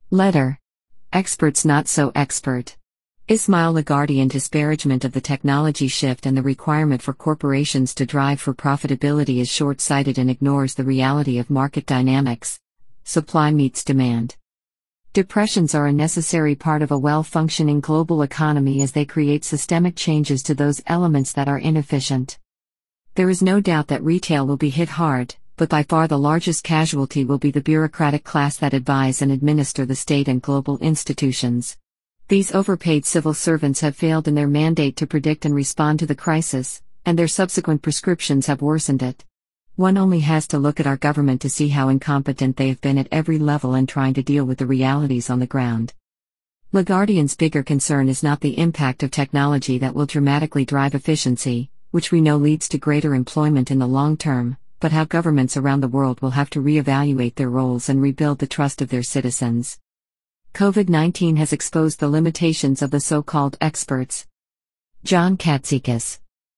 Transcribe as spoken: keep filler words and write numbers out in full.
Letter. Experts not so expert. Ismail Lagarde in disparagement of the technology shift and the requirement for corporations to drive for profitability is short-sighted and ignores the reality of market dynamics. Supply meets demand. Depressions are a necessary part of a well-functioning global economy as they create systemic changes to those elements that are inefficient. There is no doubt that retail will be hit hard, but by far the largest casualty will be the bureaucratic class that advise and administer the state and global institutions. These overpaid civil servants have failed in their mandate to predict and respond to the crisis, and their subsequent prescriptions have worsened it. One only has to look at our government to see how incompetent they have been at every level in trying to deal with the realities on the ground. Lagardian's bigger concern is not the impact of technology that will dramatically drive efficiency, which we know leads to greater employment in the long term, but how governments around the world will have to re-evaluate their roles and rebuild the trust of their citizens. COVID nineteen has exposed the limitations of the so-called experts. John Katsikas.